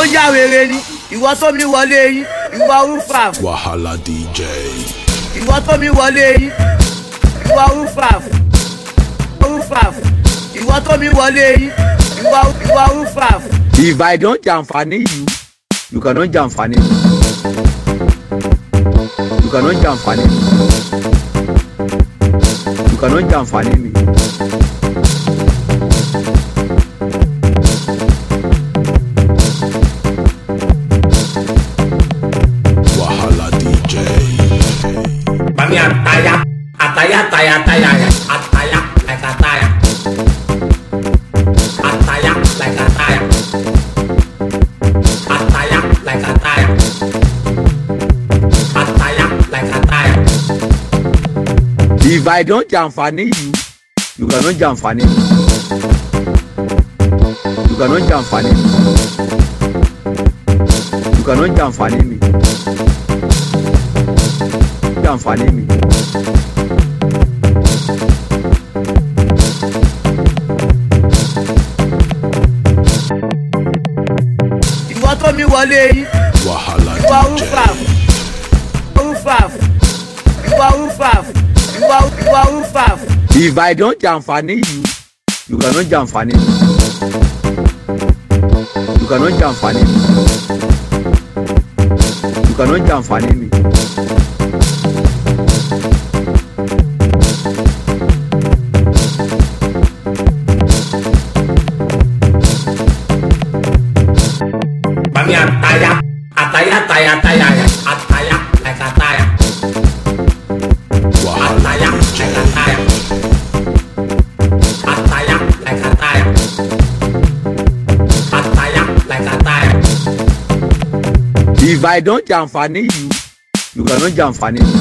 yá wèrè ni ìwọ tó mi wọlé yín ìwọ rúfàf. Wahala DJ. ìwọ tó mi wọlé yín ìwọ rúfàf. ìwọ tó mi wọlé yín ìwọ rúfàf. If I don't jàǹfààní you cannot jàǹfààní me. You cannot jàǹfààní me. You cannot jàǹfààní me. Wahala DJ. Mami ataya like ataya. Ataya like ataya. Ataya like ataya. If I don't jàǹfààní you cannot jàǹfààní me. You cannot jàǹfààní me. You cannot jàǹfààní me. Jàǹfààní me. ìwọ tó mi wọlé yín Wahala ìwọ DJ. rúfàf. If I don't jàǹfààní you cannot jàǹfààní me. You cannot jàǹfààní me. You cannot jàǹfààní me. Mami ataya like ataya. Wahala Ataya DJ. like ataya. Ataya like ataya. Ataya like ataya. If I don't jàǹfààní you cannot jàǹfààní me.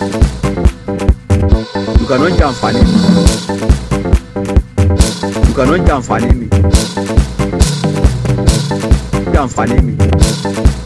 You cannot jàǹfààní me. You cannot jàǹfààní me. Jàǹfààní me.